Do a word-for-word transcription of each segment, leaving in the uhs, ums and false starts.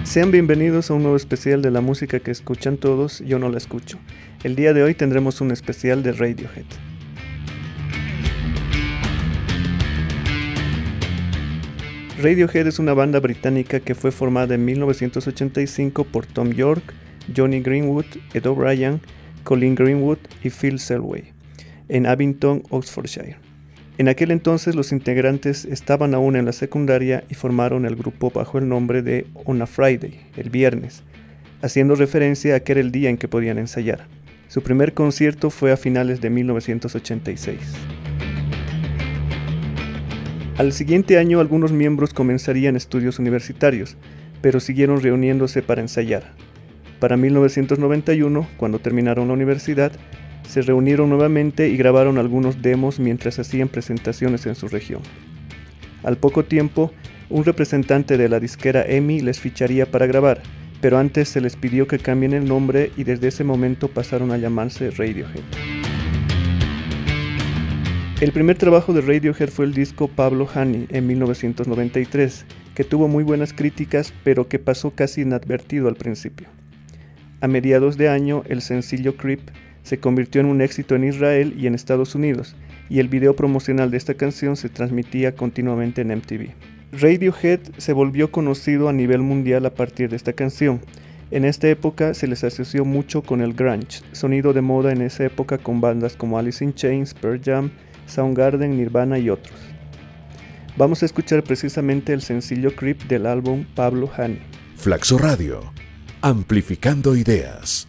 Sean bienvenidos a un nuevo especial de la música que escuchan todos, yo no la escucho. El día de hoy tendremos un especial de Radiohead. Radiohead es una banda británica que fue formada en mil novecientos ochenta y cinco por Thom Yorke, Jonny Greenwood, Ed O'Brien, Colin Greenwood y Phil Selway, en Abington, Oxfordshire. En aquel entonces los integrantes estaban aún en la secundaria y formaron el grupo bajo el nombre de On a Friday, el viernes, haciendo referencia a que era el día en que podían ensayar. Su primer concierto fue a finales de mil novecientos ochenta y seis. Al siguiente año algunos miembros comenzarían estudios universitarios, pero siguieron reuniéndose para ensayar. Para mil novecientos noventa y uno, cuando terminaron la universidad, se reunieron nuevamente y grabaron algunos demos mientras hacían presentaciones en su región. Al poco tiempo, un representante de la disquera E M I les ficharía para grabar, pero antes se les pidió que cambien el nombre y desde ese momento pasaron a llamarse Radiohead. El primer trabajo de Radiohead fue el disco Pablo Honey en mil novecientos noventa y tres, que tuvo muy buenas críticas, pero que pasó casi inadvertido al principio. A mediados de año, el sencillo Creep se convirtió en un éxito en Israel y en Estados Unidos, y el video promocional de esta canción se transmitía continuamente en M T V. Radiohead se volvió conocido a nivel mundial a partir de esta canción. En esta época se les asoció mucho con el grunge, sonido de moda en esa época con bandas como Alice in Chains, Pearl Jam, Soundgarden, Nirvana y otros. Vamos a escuchar precisamente el sencillo Creep del álbum Pablo Honey. Flaxo Radio, amplificando ideas.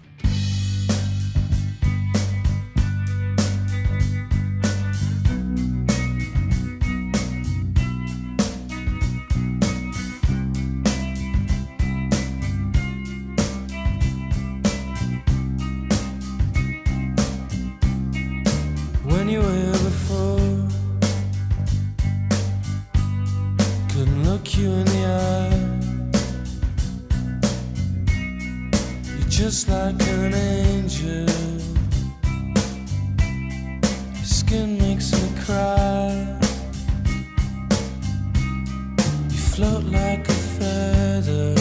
When you were here before, couldn't look you in the eye. You're just like an angel. Your skin makes me cry. You float like a feather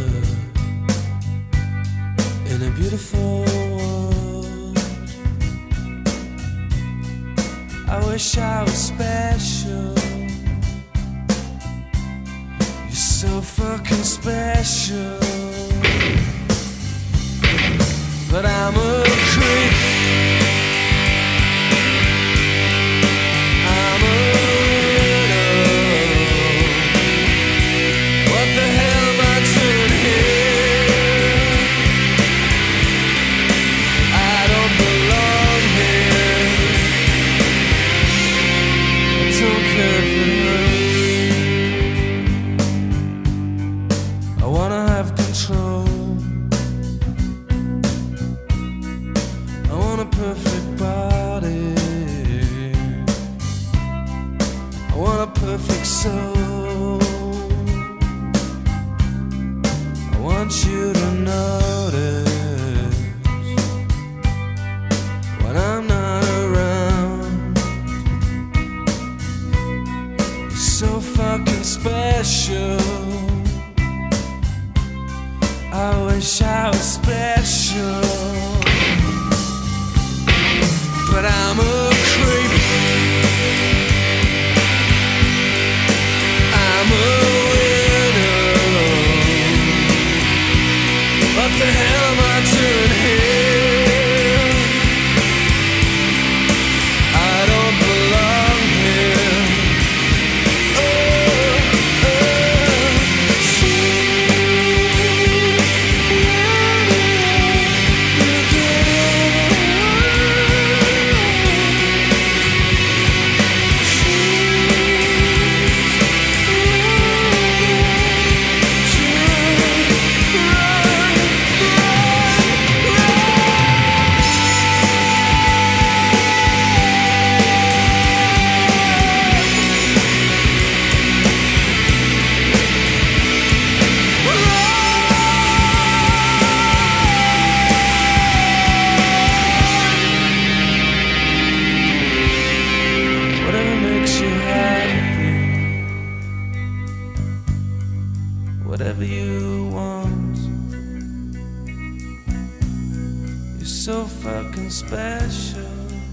in a beautiful world. I wish I was special. You're so fucking special. But I'm a creep. I'm a widow. What the hell am I doing here? I don't belong here. Don't care if it hurts. I wanna have control. I want a perfect body. I want a perfect soul. I want you to notice when I'm not around. So fucking special. I wish I was special. But I'm a creep. I'm a widow. What the hell am I doing here? I don't belong here. whatever you want. You're so fucking special.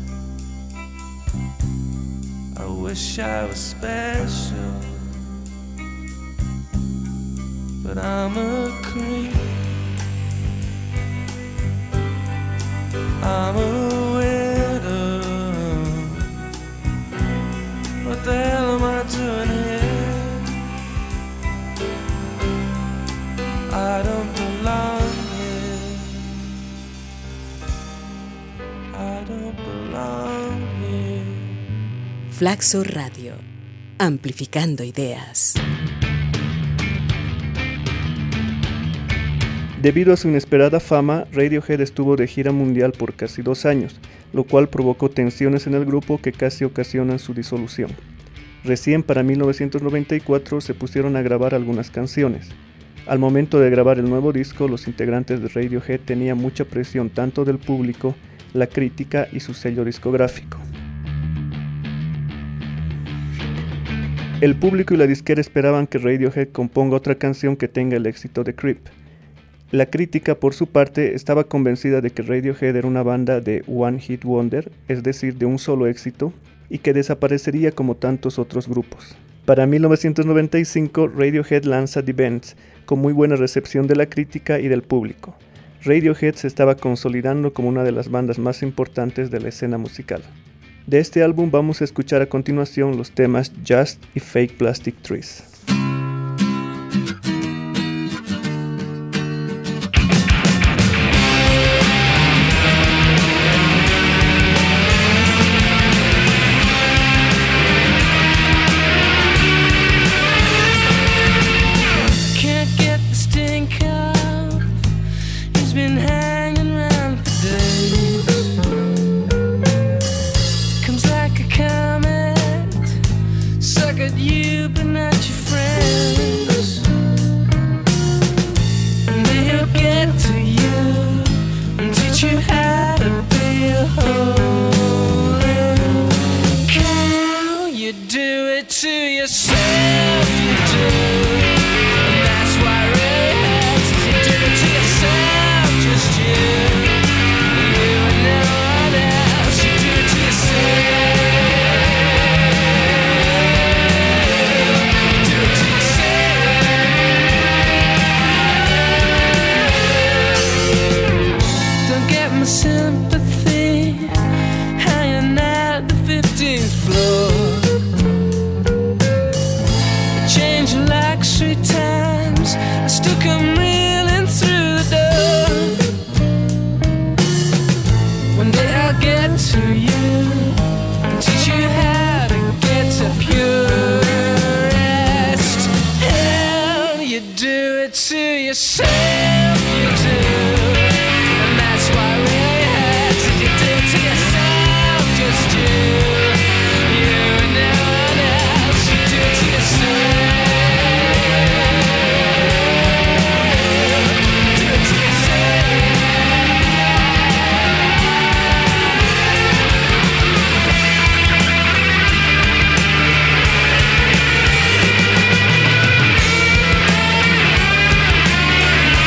I wish I was special, but I'm a creep. I'm a widow. What the hell am I doing here? I don't belong here. I don't belong here. Flaxo Radio, amplificando ideas. Debido a su inesperada fama, Radiohead estuvo de gira mundial por casi dos años, lo cual provocó tensiones en el grupo que casi ocasionan su disolución. Recién para mil novecientos noventa y cuatro se pusieron a grabar algunas canciones. Al momento de grabar el nuevo disco, los integrantes de Radiohead tenían mucha presión tanto del público, la crítica y su sello discográfico. El público y la disquera esperaban que Radiohead componga otra canción que tenga el éxito de Creep. La crítica, por su parte, estaba convencida de que Radiohead era una banda de One Hit Wonder, es decir, de un solo éxito, y que desaparecería como tantos otros grupos. Para mil novecientos noventa y cinco, Radiohead lanza The Bends, con muy buena recepción de la crítica y del público. Radiohead se estaba consolidando como una de las bandas más importantes de la escena musical. De este álbum vamos a escuchar a continuación los temas Just y Fake Plastic Trees. Just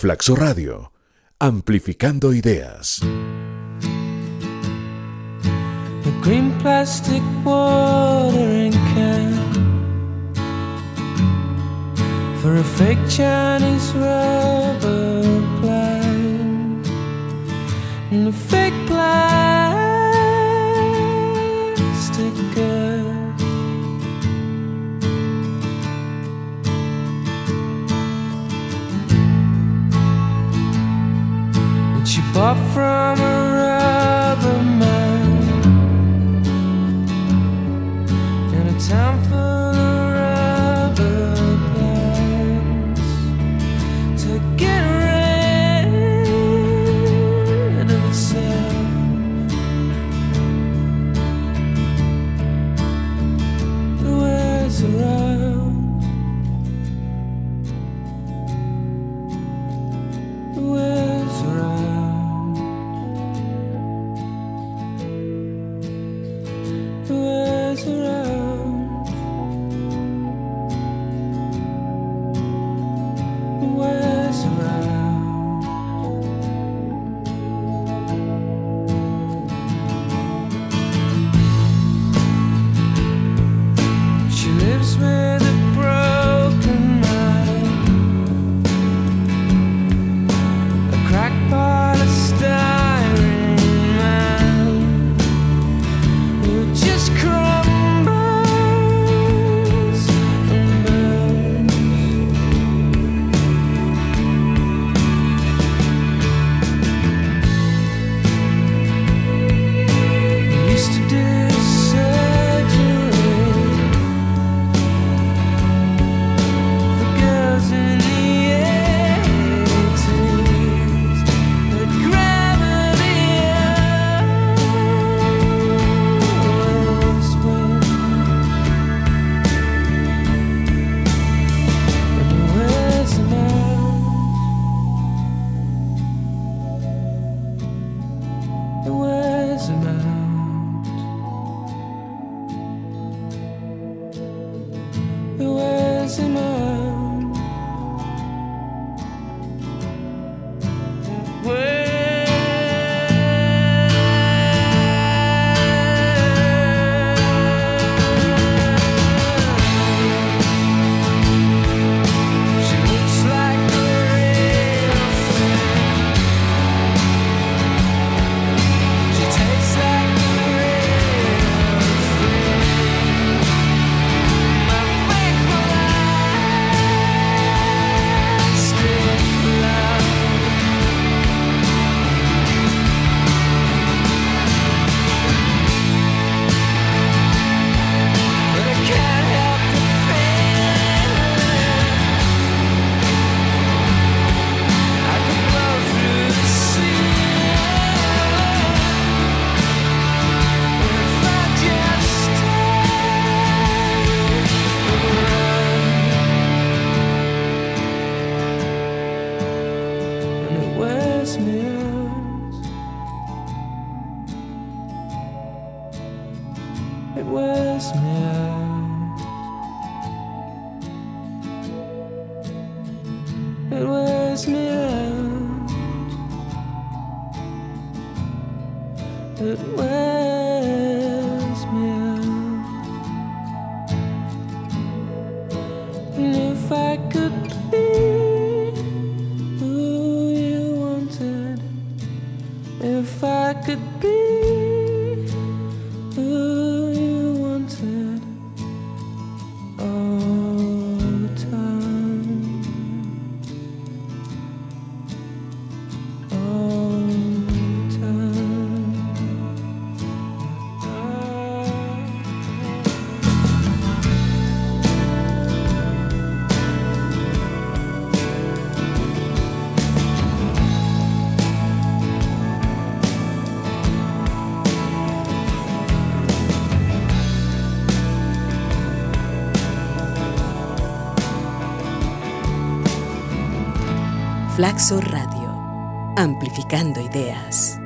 Flaxo Radio, amplificando ideas. A green plastic watering can for a fake Chinese rubber plant and a fake plastic girl. And she bought from a rubber man in a town full of rubber plants to get rid of itself. The world's around, the world's around, the world's around. The world's around. She lives with a broken mind, a crackpot of styrene man who just crumbles and burns. We used to do surgery for girls in the eighties, but gravity always wins. And the world's around, the world's around, the world's around, she looks like a real thing. She tastes like a real thing. My fake plastic love. But I can't help the feeling I could blow through the ceiling if I just stayed around. And it wears me out. It wears me out. It wears me out. It wears me out. And if I could be who you wanted, if I could be who you wanted all the time, all the time. Flaxo Radio, amplificando ideas.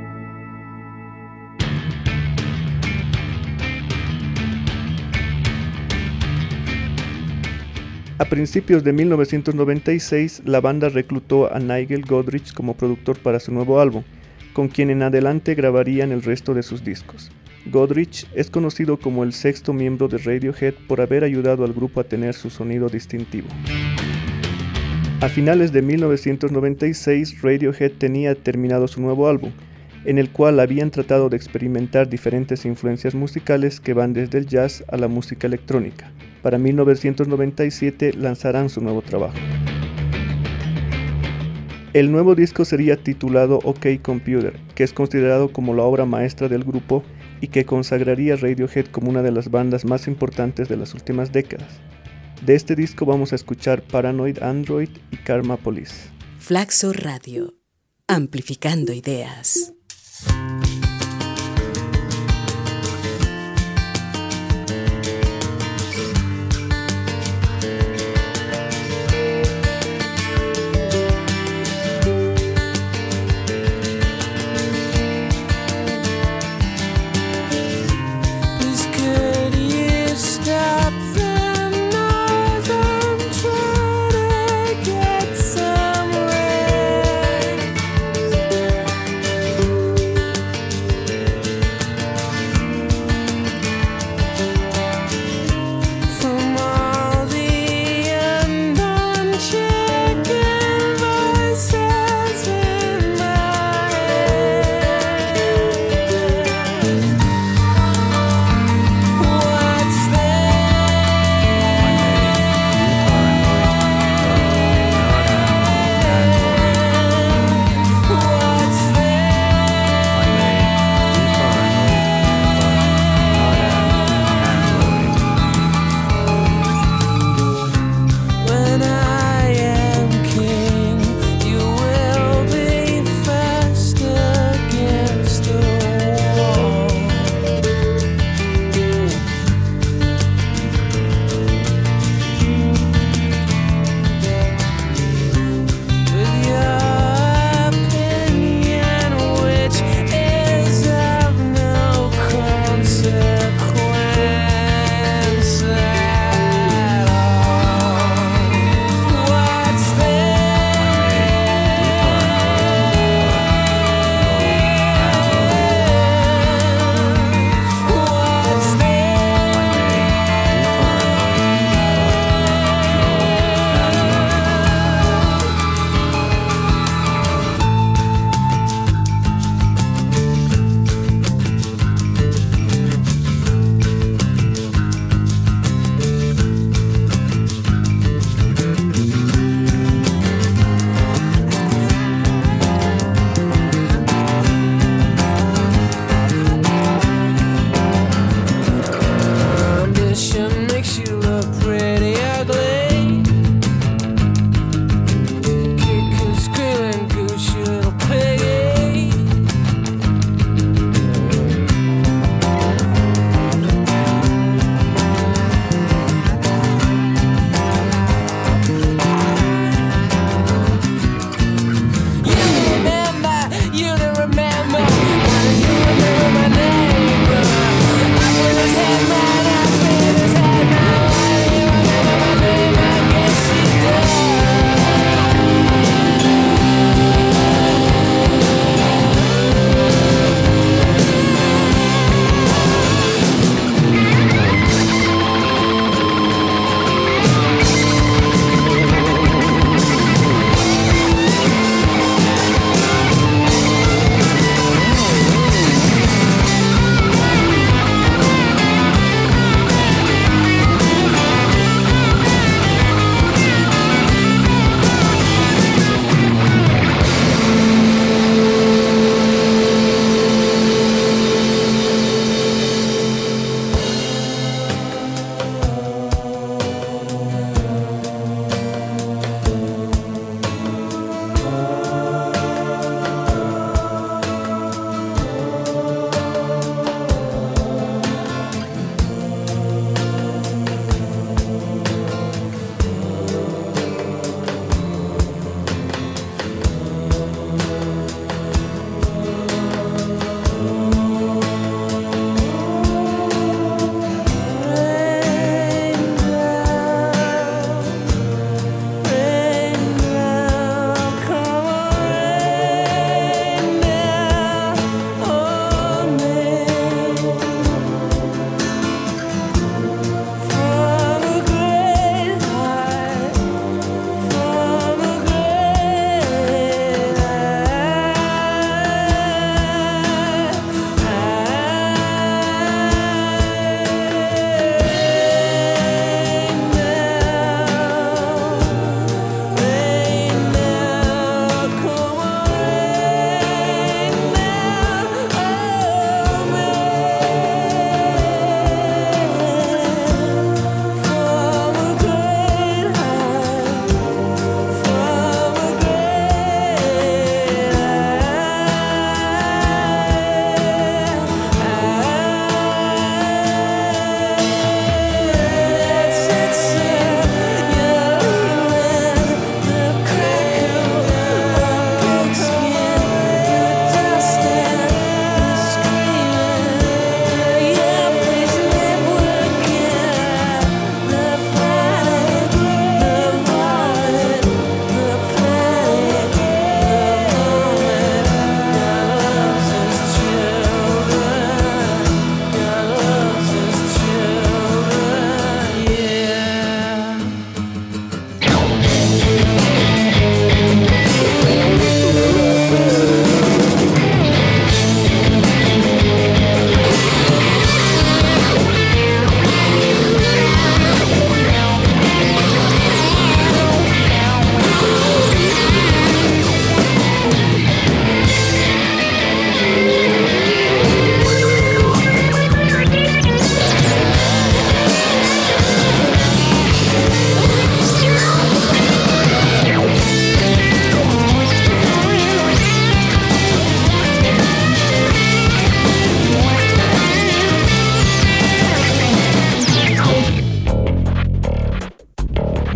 A principios de mil novecientos noventa y seis, la banda reclutó a Nigel Godrich como productor para su nuevo álbum, con quien en adelante grabarían el resto de sus discos. Godrich es conocido como el sexto miembro de Radiohead por haber ayudado al grupo a tener su sonido distintivo. A finales de mil novecientos noventa y seis, Radiohead tenía terminado su nuevo álbum, en el cual habían tratado de experimentar diferentes influencias musicales que van desde el jazz a la música electrónica. Para mil novecientos noventa y siete lanzarán su nuevo trabajo. El nuevo disco sería titulado OK Computer, que es considerado como la obra maestra del grupo y que consagraría a Radiohead como una de las bandas más importantes de las últimas décadas. De este disco vamos a escuchar Paranoid Android y Karma Police. Flaxo Radio, amplificando ideas. Get somewhere.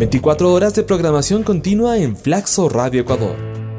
veinticuatro horas de programación continua en Flaxo Radio Ecuador.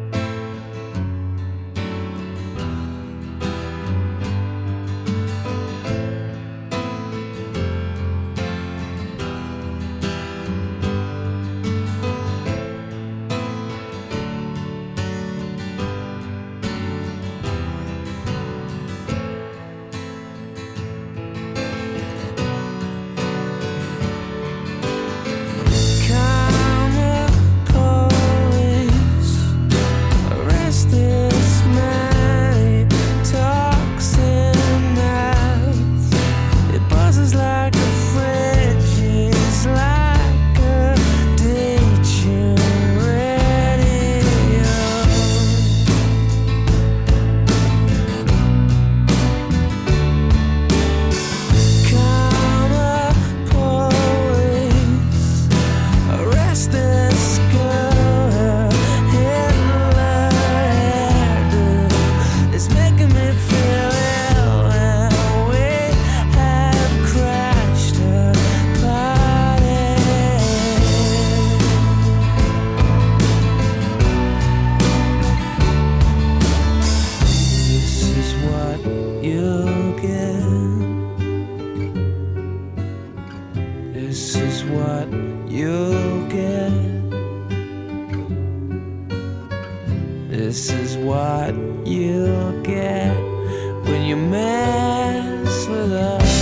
This is what you'll get when you mess with us.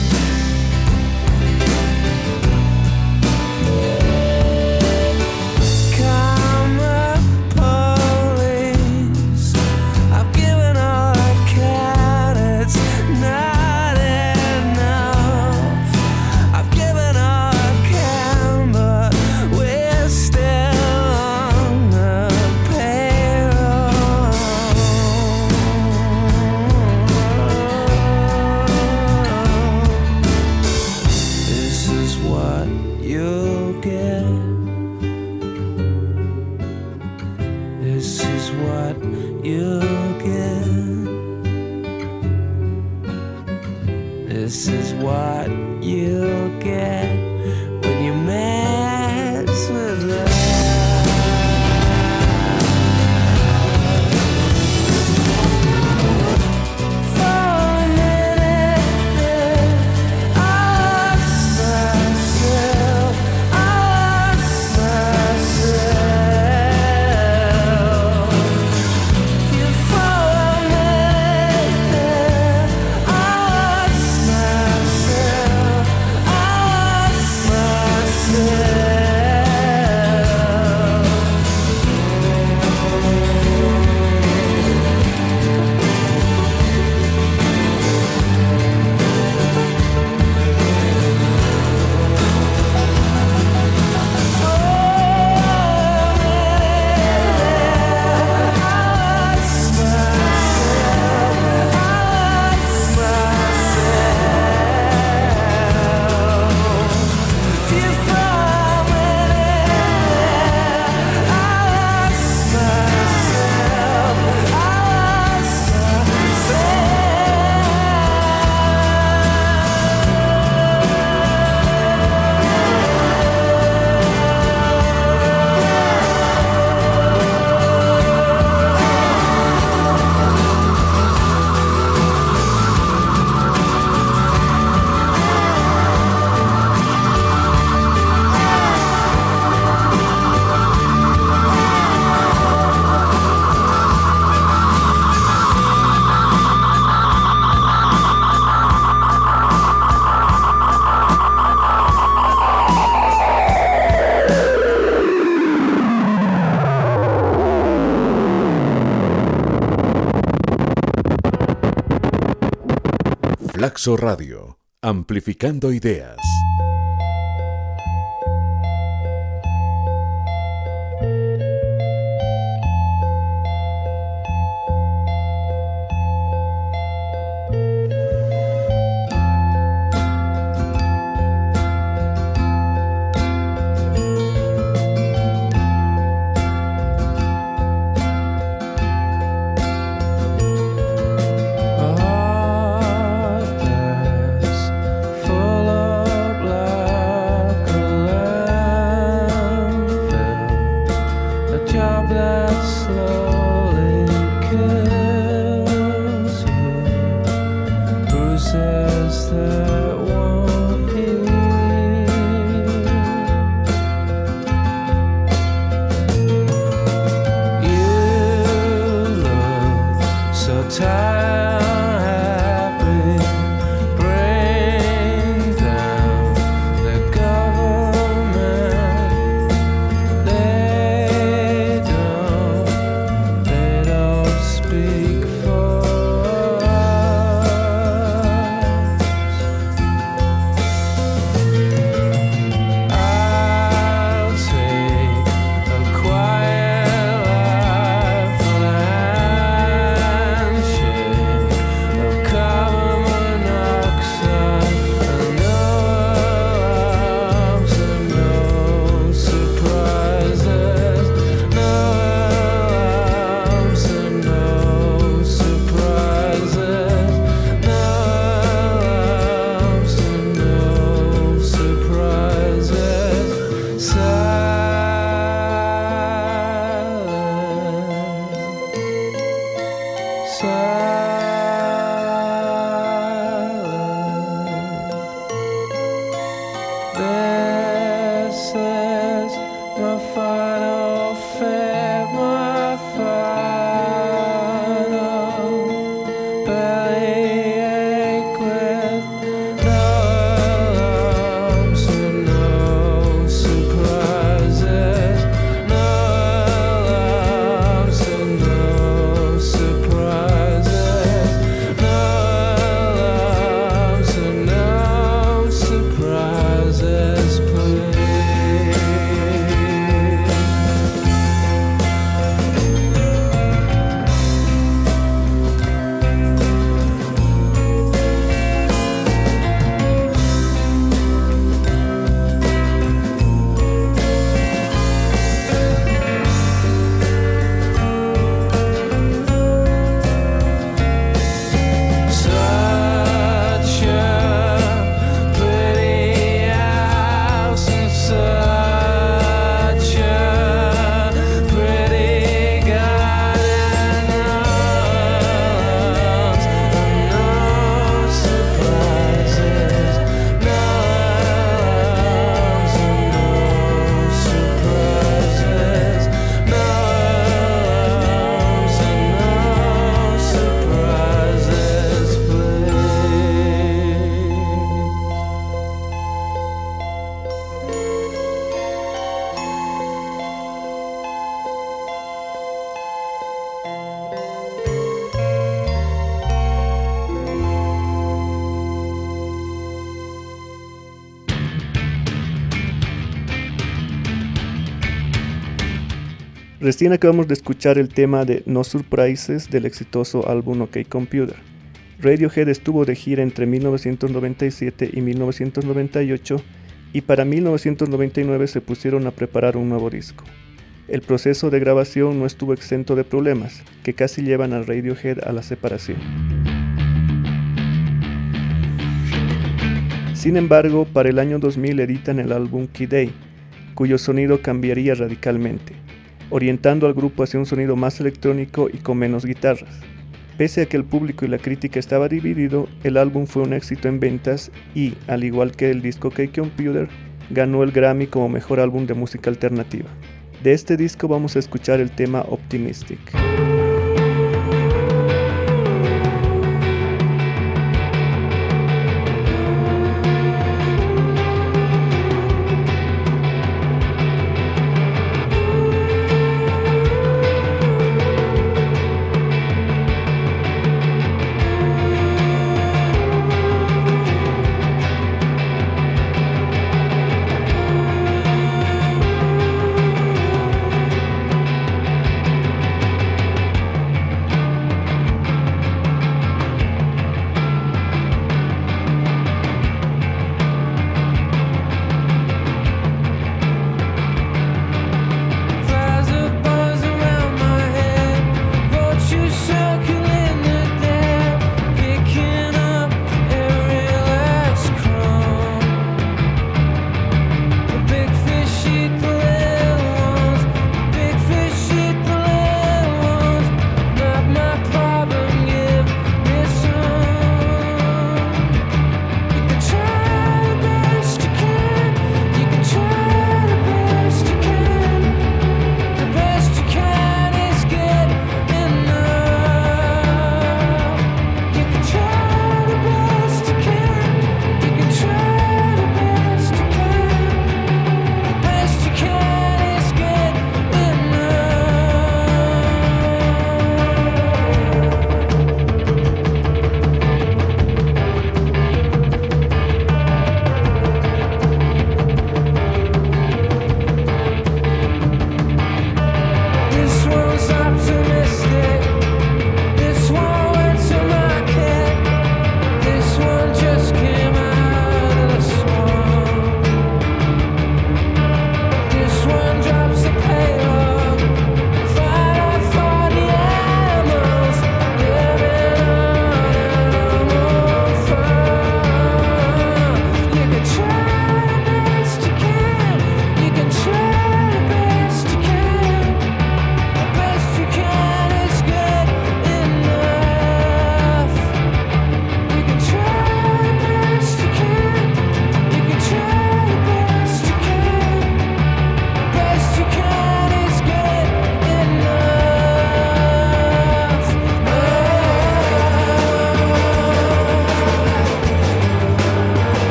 This is what you'll get when you mess with us. Flaxo Radio, amplificando ideas. Full of Recién acabamos de escuchar el tema de No Surprises del exitoso álbum OK Computer. Radiohead estuvo de gira entre mil novecientos noventa y siete y mil novecientos noventa y ocho y para mil novecientos noventa y nueve se pusieron a preparar un nuevo disco. El proceso de grabación no estuvo exento de problemas, que casi llevan a Radiohead a la separación. Sin embargo, para el año dos mil editan el álbum Key Day, cuyo sonido cambiaría radicalmente, orientando al grupo hacia un sonido más electrónico y con menos guitarras. Pese a que el público y la crítica estaba dividido, el álbum fue un éxito en ventas y, al igual que el disco OK Computer, ganó el Grammy como mejor álbum de música alternativa. De este disco vamos a escuchar el tema Optimistic.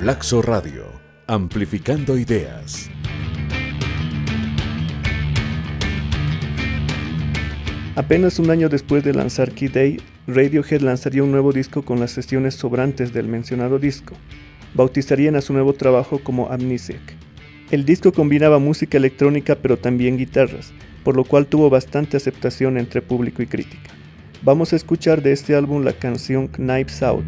Flaxo Radio, amplificando ideas. Apenas un año después de lanzar Key Day, Radiohead lanzaría un nuevo disco con las sesiones sobrantes del mencionado disco. Bautizarían a su nuevo trabajo como Amnesiac. El disco combinaba música electrónica pero también guitarras, por lo cual tuvo bastante aceptación entre público y crítica. Vamos a escuchar de este álbum la canción Knives Out.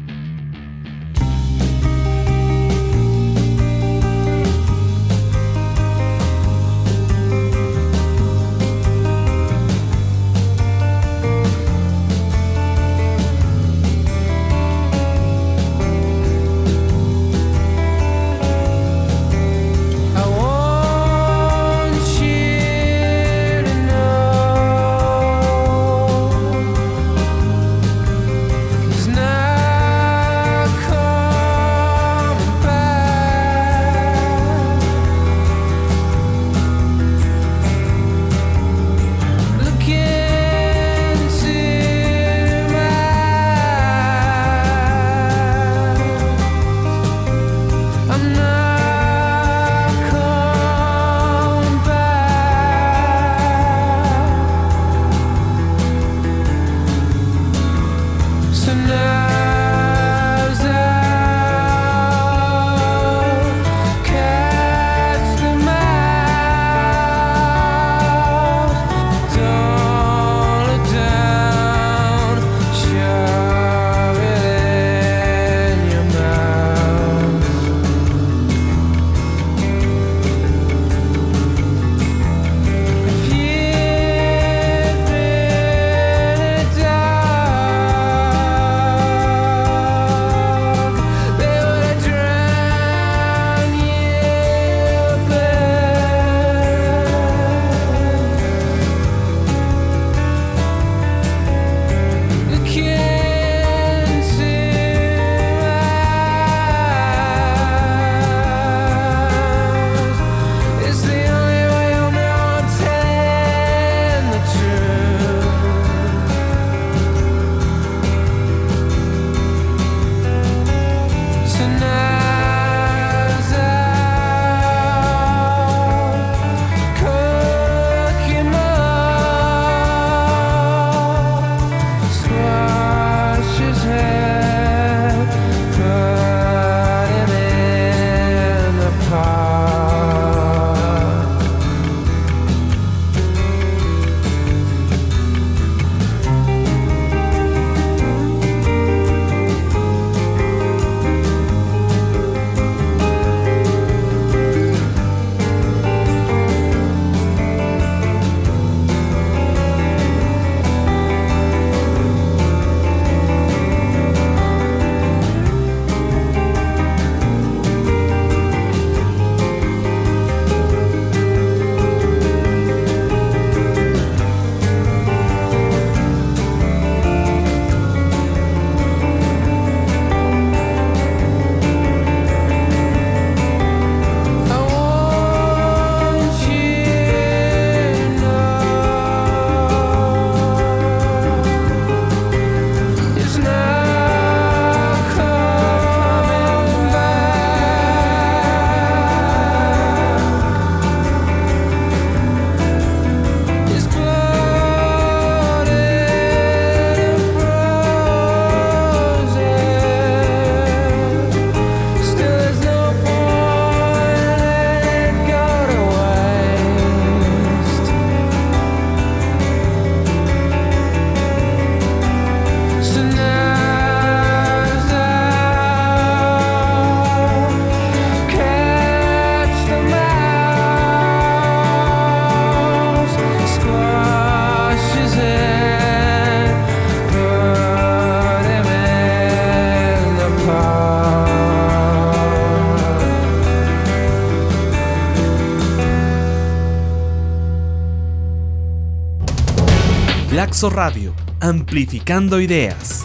Flaxo Radio, amplificando ideas.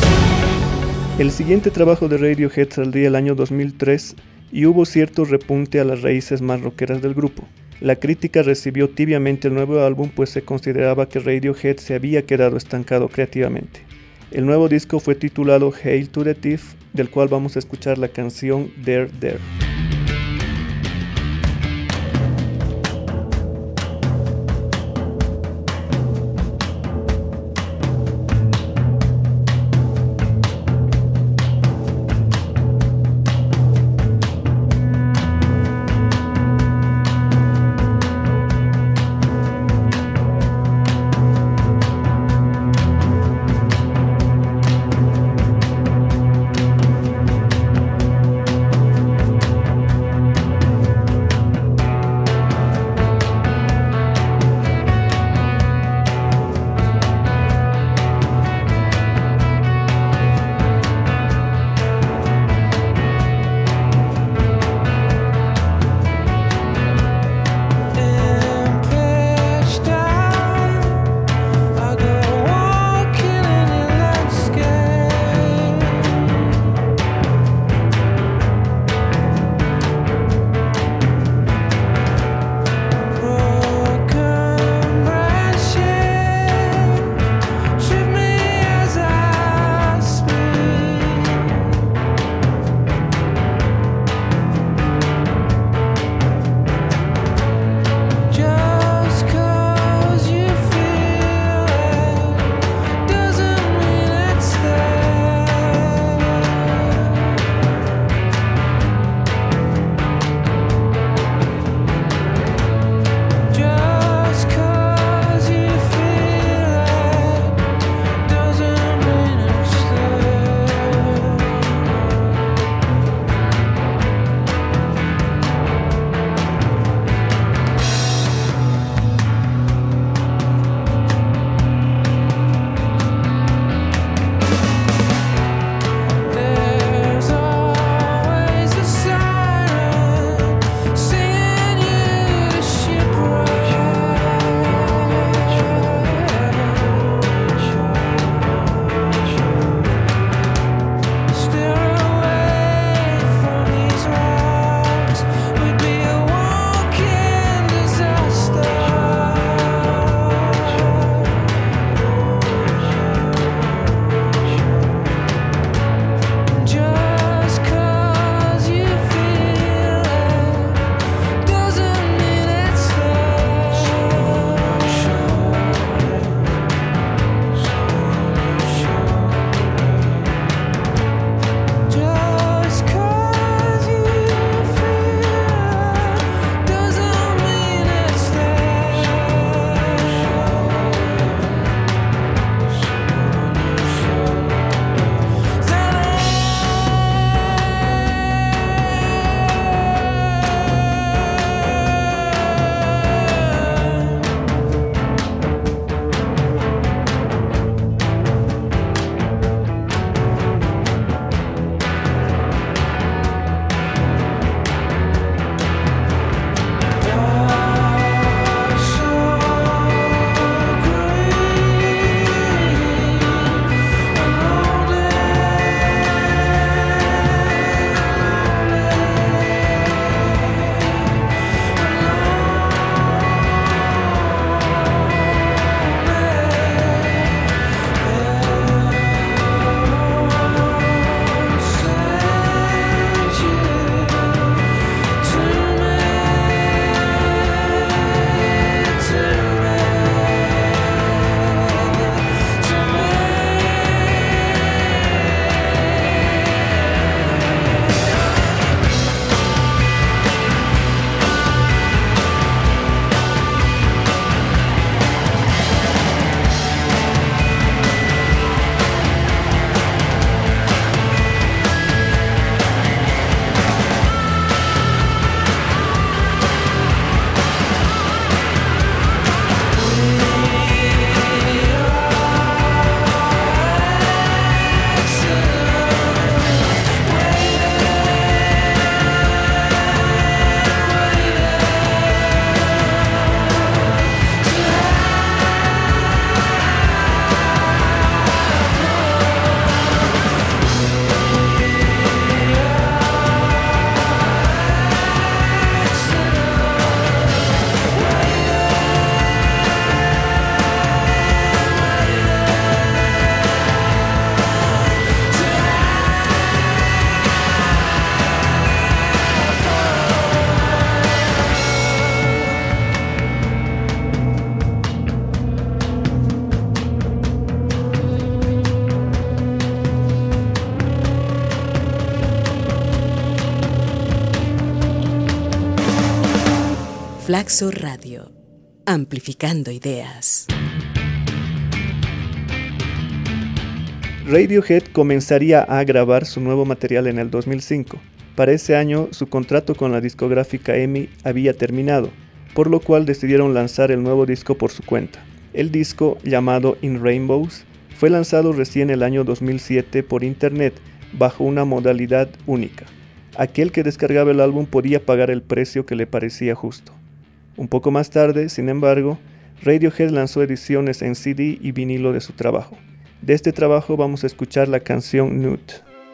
El siguiente trabajo de Radiohead saldría el año dos mil tres y hubo cierto repunte a las raíces más rockeras del grupo. La crítica recibió tibiamente el nuevo álbum, pues se consideraba que Radiohead se había quedado estancado creativamente. El nuevo disco fue titulado Hail to the Thief del cual vamos a escuchar la canción There There. There Flaxo Radio, amplificando ideas. Radiohead comenzaría a grabar su nuevo material en el dos mil cinco. Para ese año, su contrato con la discográfica E M I había terminado, por lo cual decidieron lanzar el nuevo disco por su cuenta. El disco, llamado In Rainbows, fue lanzado recién el año dos mil siete por internet, bajo una modalidad única. Aquel que descargaba el álbum podía pagar el precio que le parecía justo. Un poco más tarde, sin embargo, Radiohead lanzó ediciones en C D y vinilo de su trabajo. De este trabajo vamos a escuchar la canción Nude.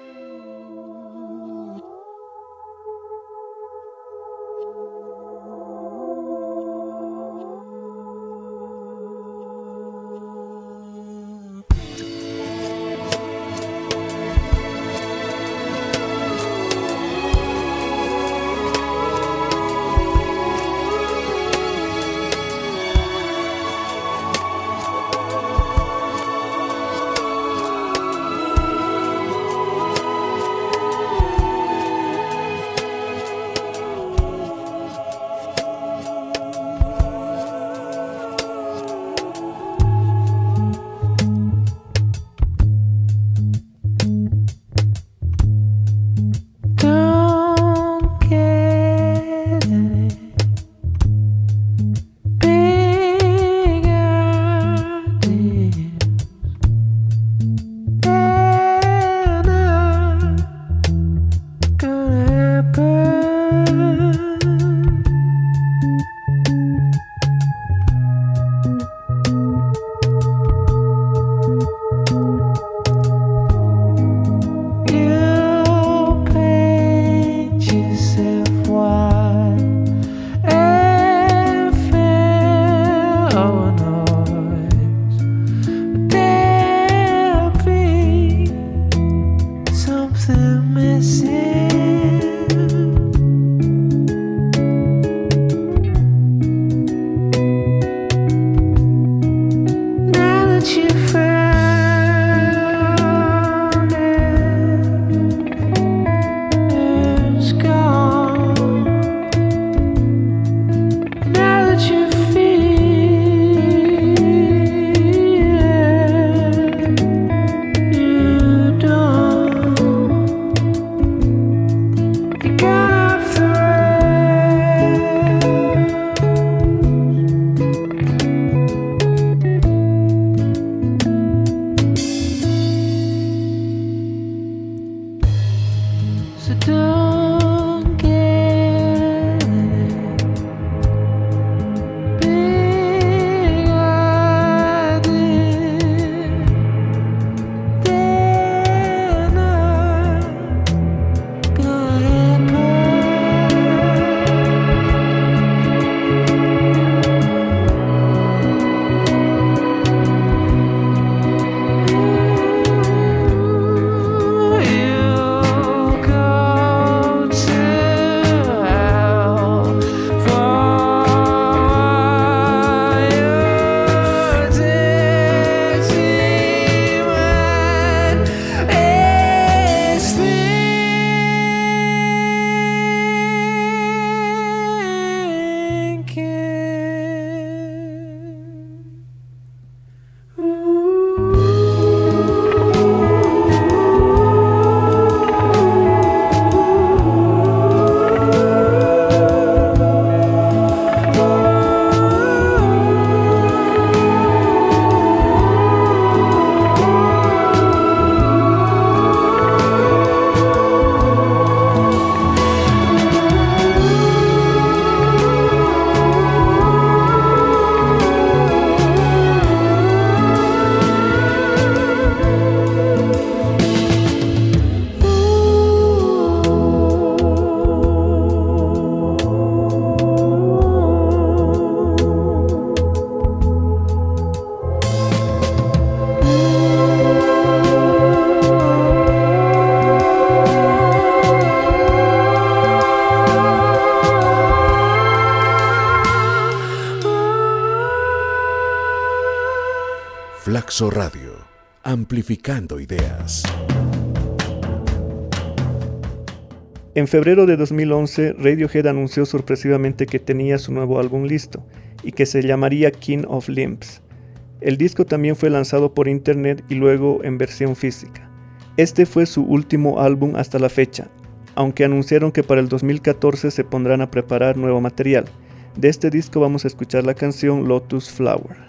Flaxo Radio, amplificando ideas. En febrero de dos mil once, Radiohead anunció sorpresivamente que tenía su nuevo álbum listo y que se llamaría King of Limbs. El disco también fue lanzado por internet y luego en versión física. Este fue su último álbum hasta la fecha, aunque anunciaron que para el dos mil catorce se pondrán a preparar nuevo material. De este disco vamos a escuchar la canción Lotus Flower.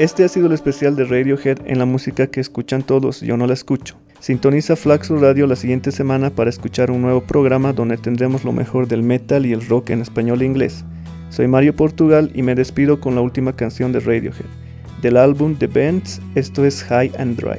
Este ha sido el especial de Radiohead en la música que escuchan todos, yo no la escucho. Sintoniza Flaxo Radio la siguiente semana para escuchar un nuevo programa donde tendremos lo mejor del metal y el rock en español e inglés. Soy Mario Portugal y me despido con la última canción de Radiohead. Del álbum The Bends, esto es High and Dry.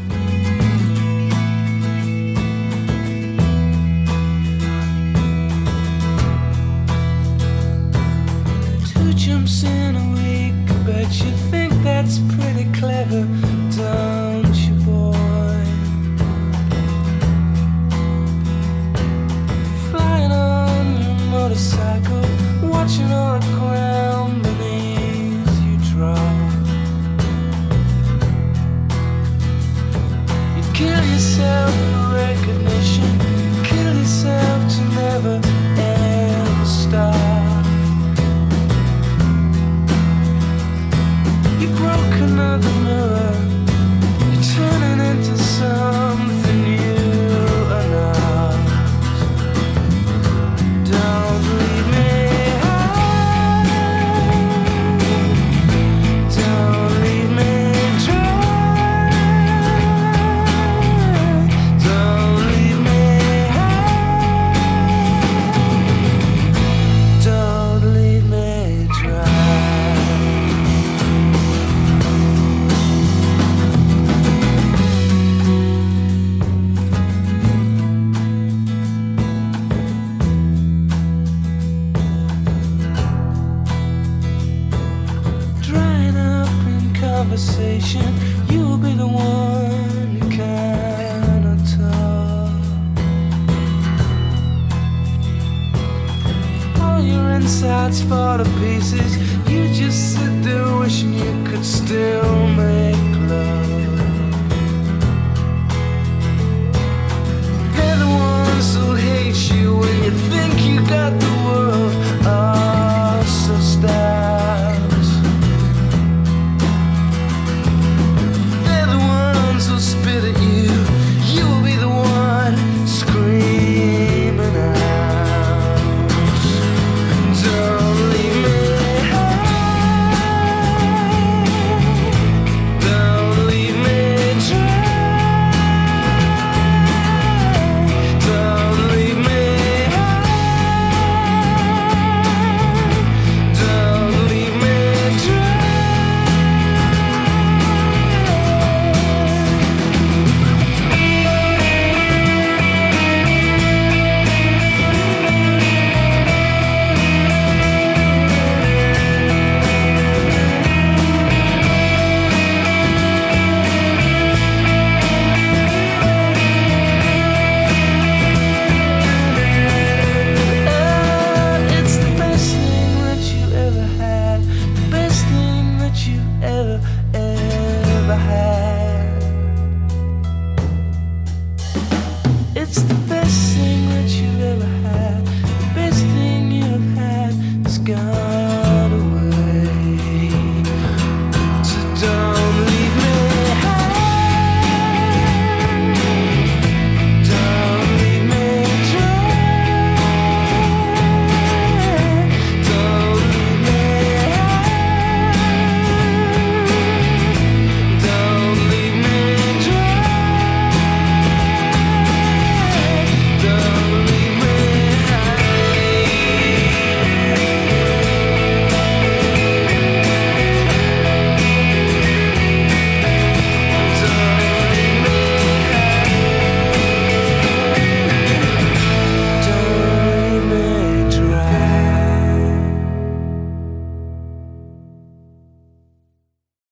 Two jumps in a week, but you think that's pretty clever, don't you, boy? Flying on your motorcycle, watching all the ground beneath you drop. You kill yourself for recognition, kill yourself to never ever stop. You broke another mirror, you're turning into something you are not. Don't leave me high, don't leave me dry, don't leave me high, don't leave me dry. Conversation, you'll be the one who cannot talk. All your insides fall to pieces. You just sit there wishing you could still make love.